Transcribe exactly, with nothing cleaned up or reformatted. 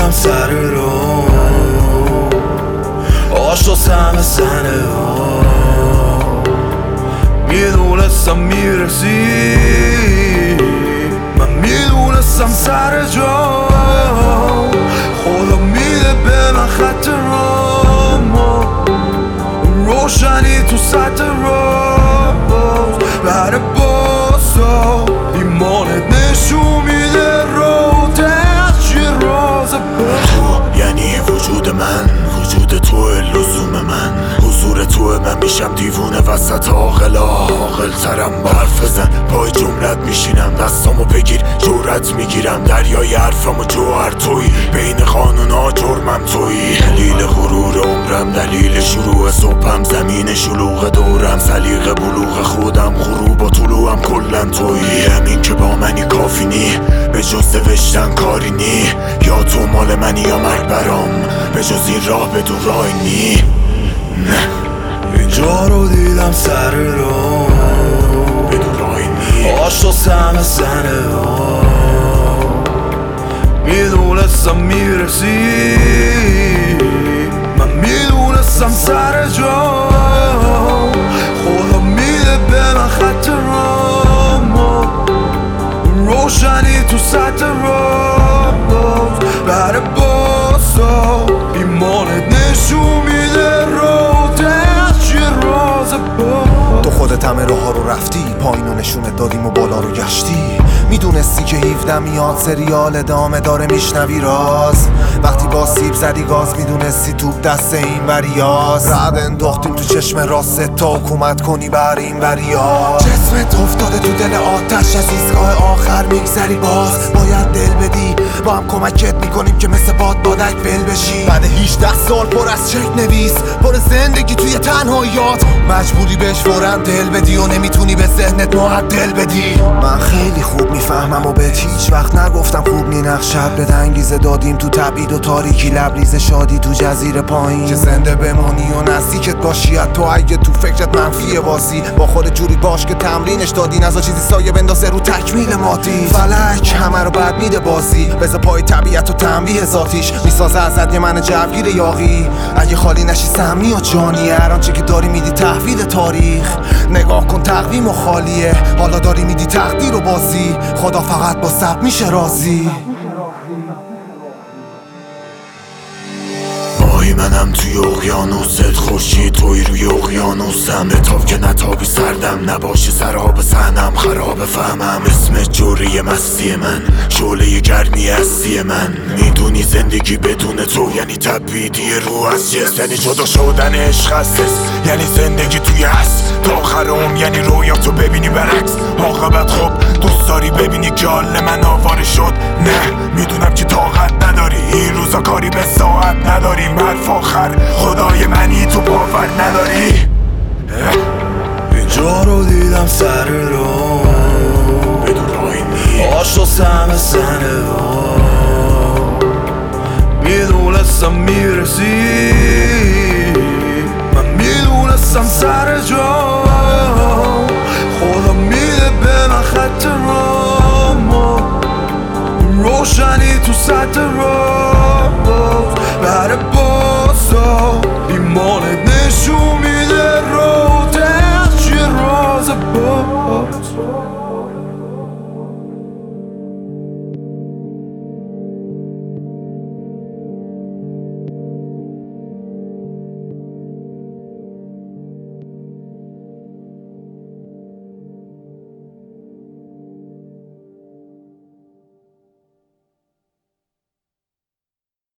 دیدم سر رو آشاس همه زنه ها میدونستم میرسی من میدونستم سر جا خدا میده به من خط رامو روشنی تو سطح راز بر باسا ایمانت نشون میده رو تخشی راز تو یعنی وجود من وجود تو لزوم من حضور تو من میشم دیوونه وسط عاقلا عاقل ترم با حرف بزن پای جملت میشینم دستامو بگیر جورت میگیرم دریای حرفم و جوهر توی بین قانونا جرمم توی دلیل غرور عمرم دلیل شروع صبحم زمین شلوغ دورم سلیقه بلوغ خودم غروب و طلوعم کلن توی همین که با منی کافی نی به جز نوشتن کاری نی یا تو مال منی یا مرگ برام به جز این راه بدون راهی نی نه اینجا رو دیدم سر رو بدون راهی نی آشاس همه زنه ها میدونستم میرسی من میدونستم سر جا خدا میده به من خط رامو روشنی تو سطح راز بر باسا ایمانت نشون میده رو تخشی راز با تو خودت همه راه ها رو رفتی پایین و نشونت دادیم و بالا رو گشتی میدونستی که هفده میاد سریال ادامه داره میشنوی راز وقتی با سیب زدی گاز میدونستی توپ دست این وریاز رد انداختیم تو چشم راست تا حکومت کنی بر این وریاز جسمت افتاده تو دل آتش از ایستگاه آخر میگذری باز باید دل بدی با هم کمکت میکنیم که مثل باد بادک بل بشی بعد هجده سال پر از چک نویس پر زندگی توی تنهاییات مجبوری بهش فوراً دل بدی و نمیتونی به ذهنت معدل بدی من خیلی خوب میفهمم و بهت هیچ وقت نگفتم خوب نی نقشت به انگیزه دادیم تو تبعید و تاریکی لبریز شادی تو جزیره پایین که زنده بمانی و نزدیکت باشی تو اگه تو فکرت منفیه بازی با خود جوری باش که تمرینش دادی نزا چیزی سایه بندازه رو تکمیل مادی فلک همه رو بد میده بازی بذار پای طبیعت و تنبیه ذاتیش میسازه ازت یه من جوگیر یاغی اگه خالی نشی سمی و جانی هر آنچه که داری میدی تحویل تاریخ نگاه کن تقویم و خالیه حالا داری میدی تقدیر و بازی خدا فقط با صبر میشه راضی ماهی منم توی اقیانوست خورشید توی روی اقیانوسم بتاب که نتابی سردم نباشی سراب سحنم خراب فهمم اسم جوری مستی من شعله گرمی هستی من میدونی زندگی بدون تو یعنی تبعیدی رو از جسم یعنی جدا شدن عشق از یعنی زندگی توی هست تا آخرم یعنی رویاتو ببینی برعکس عاقبت خب دوست داری ببینی که حال من آواره شد نه میدونم که طاقت نداری این روزا کاری به ساعت نداریم حرف آخر خدای منی تو باور نداری اینجا رو دیدم سر رو بدون راهی نی آشاس همه زنه ها میدونستم میرسی من میدونستم سر جا خدا میده به من خط رامو روشنی تو سطح راز